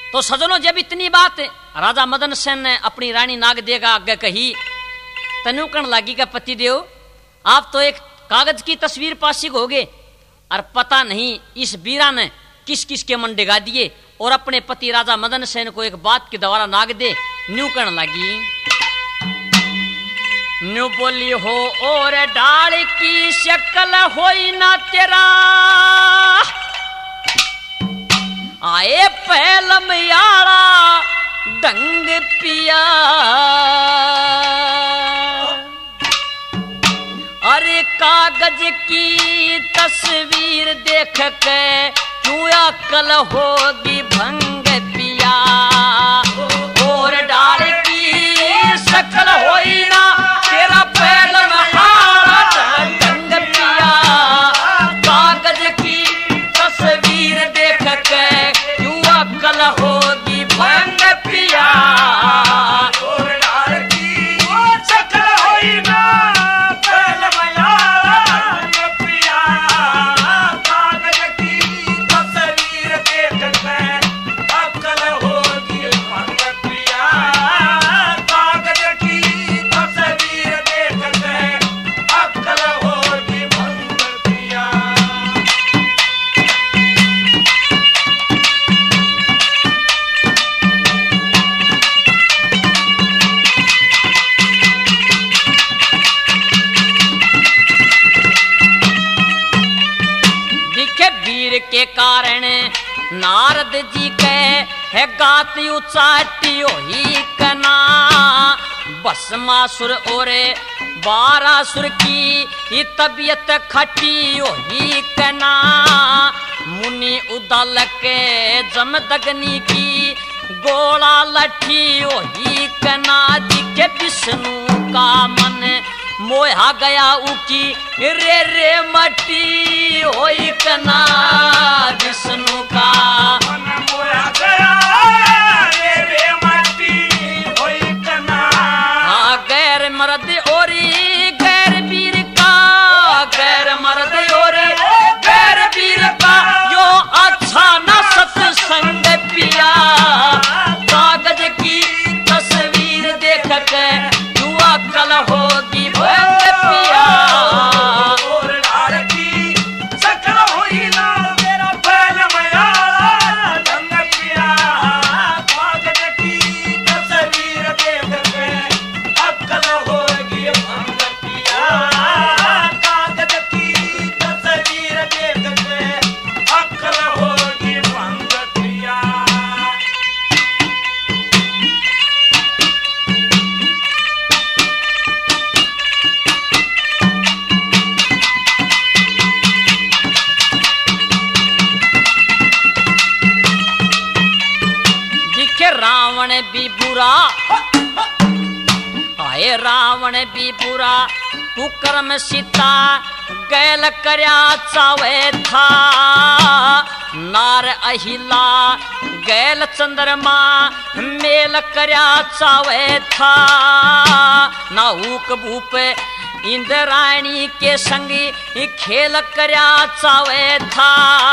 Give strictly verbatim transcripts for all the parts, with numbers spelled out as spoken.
तो सजनों, जब इतनी बात राजा मदन सेन ने अपनी रानी नागदेगा आगे कही, तनु कण लागी का पति देव, आप तो एक कागज की तस्वीर पासी हो गए और पता नहीं इस बीरा ने किस किस के मन डिगा दिए और अपने पति राजा मदन सेन को एक बात के द्वारा नाग दे। न्यू कण लागी, न्यू बोली हो और डाल की शक्ल होई ना तेरा, आए पहलम यारा दंग पिया, अरे कागज की तस्वीर देख के क्यों अकल होगी भंग पिया, और डाल की शक्ल होई ना तेरा पहलम यारा दंग पिया, कागज की तस्वीर देख के क्यों अकल होगी भंग पिया, और डाल की शक्ल होई ना पहलम यारा दंग पिया, कागज की तस्वीर देख के अकल होगी भंग पिया, कागज की तस्वीर देख के अकल होगी भंग पिया। दिखे वीर के कारण नारद जी के है गात उचाटी ही कना, भस्मासुर और बारासुर की ये तबीयत खटी ही कना, मुनि उदल के जमदग्नि की गोला लठी ही कना, दिखे विष्णु का मन मोहा गया उकी रे रे मटी होई कना, विष्णु का मन मोहा गया रे रे मटी होई कना, हाँ गैर मर्द ओरी गैर वीर का, गैर मर्द ओरी गैर वीर का यो अच्छा न सत्संग पिया, कागज की तस्वीर देख के युवा कल होगी भंग पिया, और डाल की शक्ल होई ना तेरा पहलम यारा दंग पिया, कागज की तस्वीर देख के अकल होगी भंग पिया, कागज की तस्वीर देख के अकल होगी भंग पिया। दिखे रावण भी बुरा, आए रावण भी बुरा, कुकर्म सीता गैल करया चावे था, नार अहिला गैल चंद्रमा मेल करया चावे था, ना हुक भूप इंद्राणी के संग खेल करया चावे था,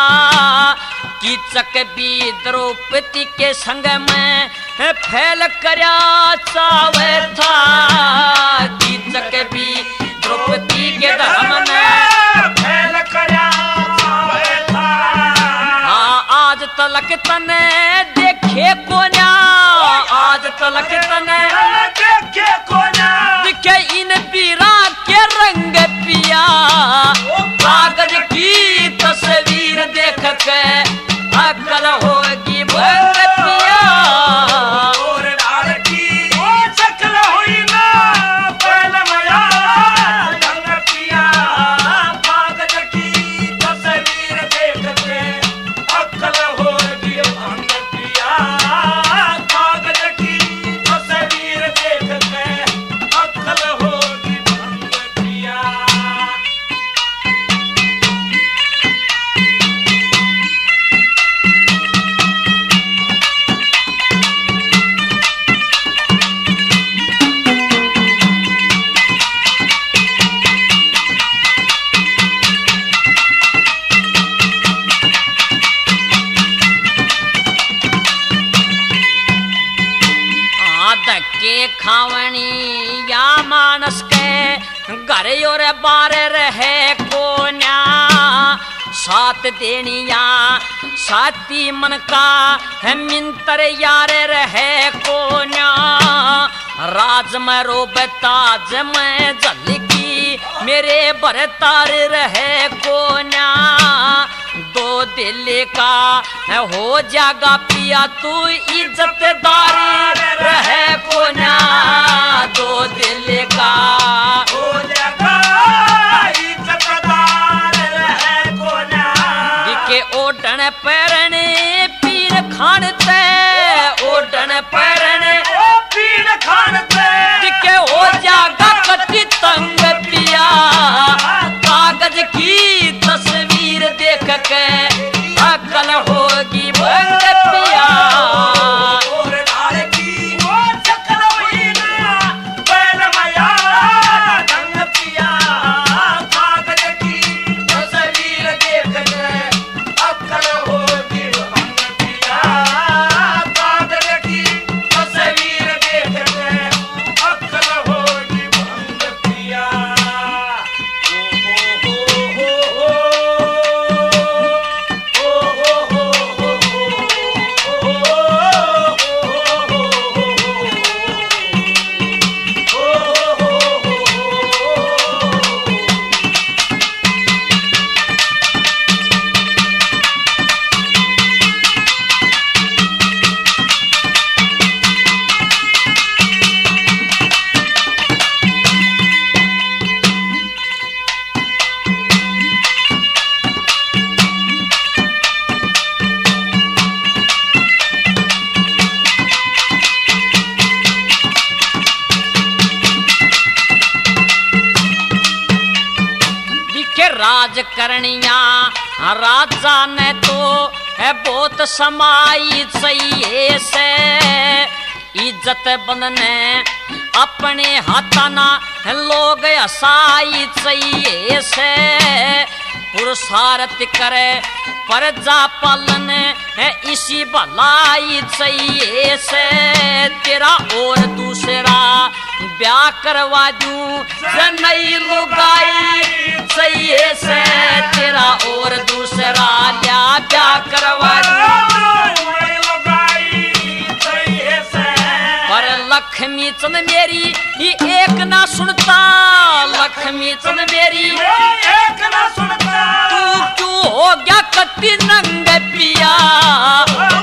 कीचक भी द्रौपदी के संग में फैल करया चावे था, कीचक भी द्रौपदी के धर्म में फैल करया चावे था, हाँ आज तलक तने देखे कोन्या, आज तलक तने देखे कोन्या, दिखे इन बीरा के रंग पिया, कागज की तस्वीर देख के अकल होगी भंग पिया, और डाल की शक्ल होई ना पहलम यारा दंग पिया, कागज की तस्वीर देख के अकल होगी भंग पिया, कागज की तस्वीर देख के अकल होगी भंग पिया। धक्के खावनी या मानस के घर और बार रहे कोन्या सात देनिया साथी मन का है मिंतर यार रहे कोन्या राज में रोबता जम झलकी मेरे भरतार रहे कोन्या दो दिल का हो जागा पिया तू इज्जतदार रहे कोन्या दो दिल का हो जागा इज्जतदार रहे कोन्या दिखे ओढ़न पैरने पीर खानते ओढ़न पैरने पीर खानते दिखे हो जागा कति तंग पिया कागज की तस्वीर देख के अकल होगी भंग पिया और डाल की वो चक्कर हुई ना बैल माया ढंग पिया कागज की तस्वीर देख के अकल होगी भंग पिया कागज की तस्वीर देख के अकल होगी भंग पिया राज करनिया राजा ने तो है बहुत समाई चाहिए से इज्जत बनने अपने हाथाना लोग हसाई चाहिए से पुरुषार्थ करे प्रजा पालन है इसी भलाई चाहिए से तेरा और दूसरा ब्याह करवा दूं नई लुगाई चाहिए से तेरा और दूसरा लिया ब्याह करवा दूं पर लक्ष्मी चंद मेरी ही एक ना सुनता लक्ष्मी चंद मेरी एक ना सुनता तू क्यों हो गया कति नंग पिया